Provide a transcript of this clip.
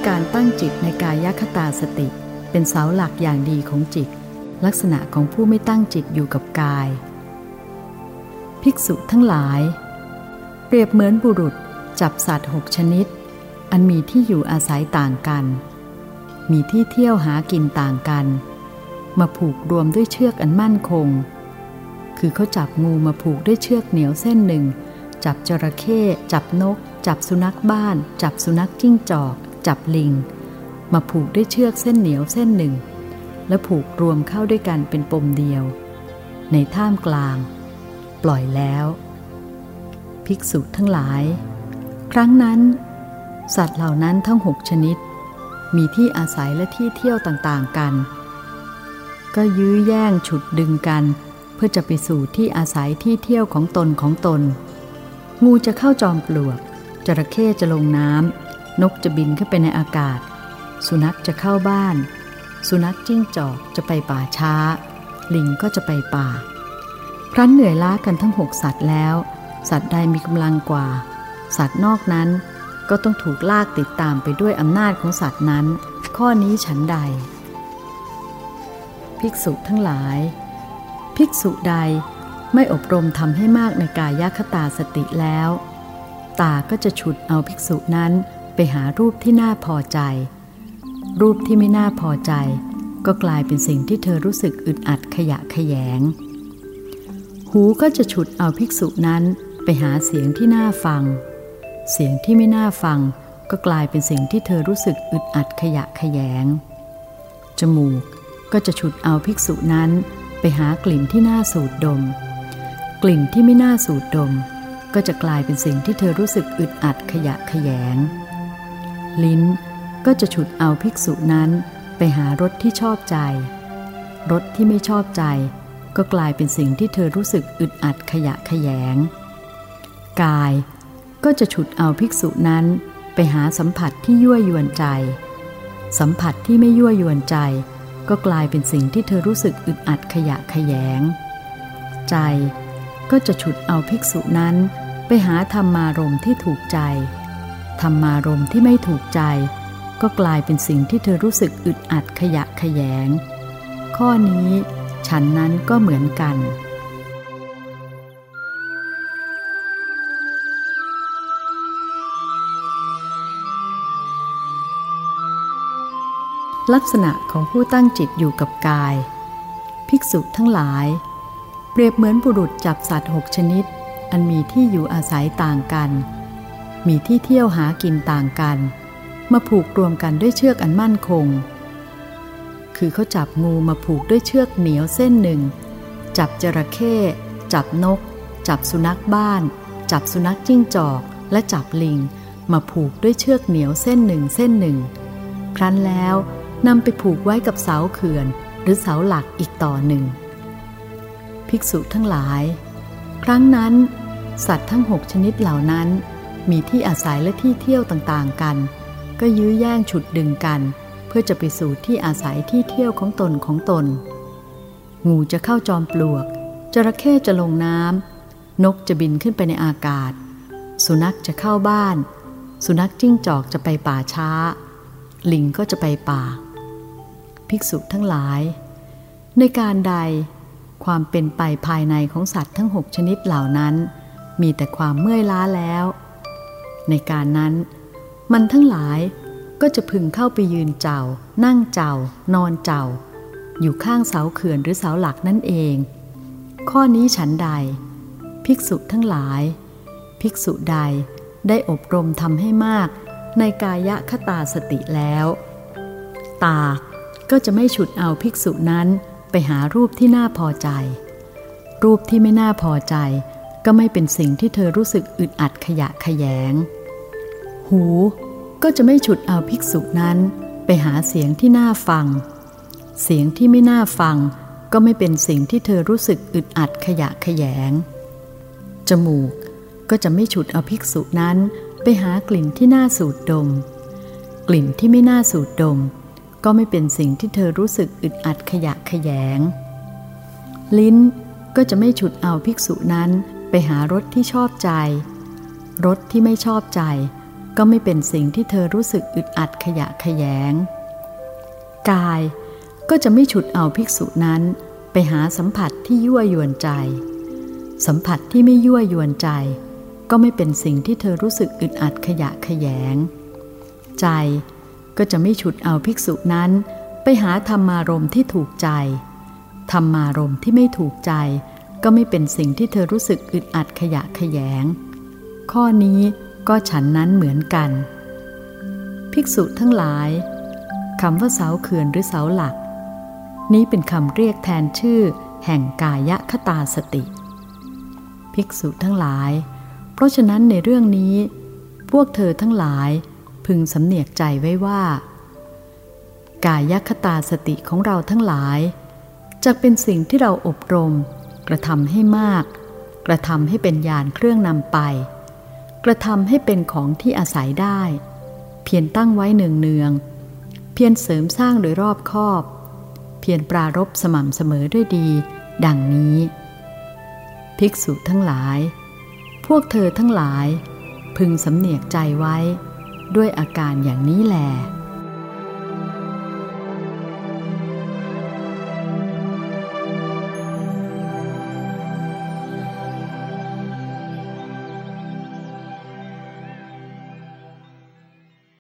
การตั้งจิตในกายคตาสติเป็นเสาหลักอย่างดีของจิตลักษณะของผู้ไม่ตั้งจิตอยู่กับกายภิกษุทั้งหลายเปรียบเหมือนบุรุษจับสัตว์6 ชนิดอันมีที่อยู่อาศัยต่างกันมีที่เที่ยวหากินต่างกันมาผูกรวมด้วยเชือกอันมั่นคงคือเขาจับงูมาผูกด้วยเชือกเหนียวเส้นหนึ่งจับจระเข้จับนกจับสุนัขบ้านจับสุนัขจิ้งจอกจับลิงมาผูกด้วยเชือกเส้นเหนียวเส้นหนึ่งและผูกรวมเข้าด้วยกันเป็นปมเดียวในท่ามกลางปล่อยแล้วภิกษุทั้งหลายครั้งนั้นสัตว์เหล่านั้นทั้ง6 ชนิดมีที่อาศัยและที่เที่ยวต่างๆกันก็ยื้อแย่งฉุดดึงกันเพื่อจะไปสู่ที่อาศัยที่เที่ยวของตนงูจะเข้าจอมปลวกจระเข้จะลงน้ำนกจะบินขึ้นไปในอากาศสุนัขจะเข้าบ้านสุนัขจิ้งจอกจะไปป่าช้าลิงก็จะไปป่าครั้นเหนื่อยล้ากันทั้ง6 สัตว์แล้วสัตว์ใดมีกำลังกว่าสัตว์นอกนั้นก็ต้องถูกลากติดตามไปด้วยอำนาจของสัตว์นั้นข้อนี้ฉันใดภิกษุทั้งหลายภิกษุใดไม่อบรมทำให้มากในกายคตาสติแล้วตาก็จะฉุดเอาภิกษุนั้นไปหารูปที่น่าพอใจรูปที่ไม่น่าพอใจก็กลายเป็นสิ่งที่เธอรู้สึกอึดอัดขยะแขยงหูก็จะฉุดเอาภิกษุนั้นไปหาเสียงที่น่าฟังเสียงที่ไม่น่าฟังก็กลายเป็นสิ่งที่เธอรู้สึกอึดอัดขยะแขยงจมูกก็จะฉุดเอาภิกษุนั้นไปหากลิ่นที่น่าสูดดมกลิ่นที่ไม่น่าสูดดมก็จะกลายเป็นสิ่งที่เธอรู้สึกอึดอัดขยะแขยงลิ้นก็จะฉุดเอาภิกษุนั้นไปหารสที่ชอบใจรสที่ไม่ชอบใจก็กลายเป็นสิ่งที่เธอรู้สึกอึดอัดขยะแขยงกายก็จะฉุดเอาภิกษุนั้นไปหาสัมผัสที่ยั่วยวนใจสัมผัสที่ไม่ยั่วยวนใจก็กลายเป็นสิ่งที่เธอรู้สึกอึดอัดขยะแขยงใจก็จะฉุดเอาภิกษุนั้นไปหาธรรมารมณ์ที่ถูกใจธรรมารมณ์ที่ไม่ถูกใจก็กลายเป็นสิ่งที่เธอรู้สึกอึดอัดขยะแขยงข้อนี้ฉันนั้นก็เหมือนกันลักษณะของผู้ตั้งจิตอยู่กับกายภิกษุทั้งหลายเปรียบเหมือนบุรุษจับสัตว์6 ชนิดอันมีที่อยู่อาศัยต่างกันมีที่เที่ยวหากินต่างกันมาผูกรวมกันด้วยเชือกอันมั่นคงคือเขาจับงูมาผูกด้วยเชือกเหนียวเส้นหนึ่งจับจระเข้จับนกจับสุนัขบ้านจับสุนัขจิ้งจอกและจับลิงมาผูกด้วยเชือกเหนียวเส้นหนึ่งครั้นแล้วนำไปผูกไว้กับเสาเขื่อนหรือเสาหลักอีกต่อหนึ่งภิกษุทั้งหลายครั้งนั้นสัตว์ทั้ง6 ชนิดเหล่านั้นมีที่อาศัยและที่เที่ยวต่างๆกันก็ยื้อแย่งฉุดดึงกันเพื่อจะไปสู่ที่อาศัยที่เที่ยวของตนงูจะเข้าจอมปลวกจระเข้จะลงน้ำนกจะบินขึ้นไปในอากาศสุนัขจะเข้าบ้านสุนัขจิ้งจอกจะไปป่าช้าลิงก็จะไปป่าภิกษุทั้งหลายในการใดความเป็นไปภายในของสัตว์ทั้ง6 ชนิดเหล่านั้นมีแต่ความเมื่อยล้าแล้วในการนั้นมันทั้งหลายก็จะพึงเข้าไปยืนเจ้านั่งเจ้านอนเจ้าอยู่ข้างเสาเขื่อนหรือเสาหลักนั่นเองข้อนี้ฉันใดภิกษุทั้งหลายภิกษุใดได้อบรมทำให้มากในกายคตาสติแล้วตาก็จะไม่ฉุดเอาภิกษุนั้นไปหารูปที่น่าพอใจรูปที่ไม่น่าพอใจก็ไม่เป็นสิ่งที่เธอรู้สึกอึดอัดขยะแขยงหูก็จะไม่ฉุดเอาภิกษุนั้นไปหาเสียงที่น่าฟังเสียงที่ไม่น่าฟังก็ไม่เป็นสิ่งที่เธอรู้สึกอึดอัดขยะแขยงจมูกก็จะไม่ฉุดเอาภิกษุนั้นไปหากลิ่นที่น่าสูดดมกลิ่นที่ไม่น่าสูดดมก็ไม่เป็นสิ่งที่เธอรู้สึกอึดอัดขยะแขยงลิ้นก็จะไม่ฉุดเอาภิกษุนั้นไปหารสที่ชอบใจรสที่ไม่ชอบใจก็ไม่เป็นสิ่งที่เธอรู้สึกอึดอัดขยะแขยงกายก็จะไม่ฉุดเอาภิกษุนั้นไปหาสัมผัสที่ยั่วยวนใจสัมผัสที่ไม่ยั่วยวนใจก็ไม่เป็นสิ่งที่เธอรู้สึกอึดอัดขยะแขยงใจก็จะไม่ฉุดเอาภิกษุนั้นไปหาธรรมารมณ์ที่ถูกใจธรรมารมณ์ที่ไม่ถูกใจก็ไม่เป็นสิ่งที่เธอรู้สึกอึดอัดขยะแขยงข้อนี้ก็ฉันนั้นเหมือนกันภิกษุทั้งหลายคำว่าเสาเขื่อนหรือเสาหลักนี้เป็นคำเรียกแทนชื่อแห่งกายคตาสติภิกษุทั้งหลายเพราะฉะนั้นในเรื่องนี้พวกเธอทั้งหลายพึงสำเนียกใจไว้ว่ากายคตาสติของเราทั้งหลายจะเป็นสิ่งที่เราอบรมกระทำให้มากกระทำให้เป็นญาณเครื่องนำไปกระทำให้เป็นของที่อาศัยได้เพียรตั้งไว้เนืองๆเพียรเสริมสร้างโดยรอบคอบเพียรปรารภสม่ำเสมอด้วยดีดังนี้ภิกษุทั้งหลายพวกเธอทั้งหลายพึงสำเนียกใจไว้ด้วยอาการอย่างนี้แล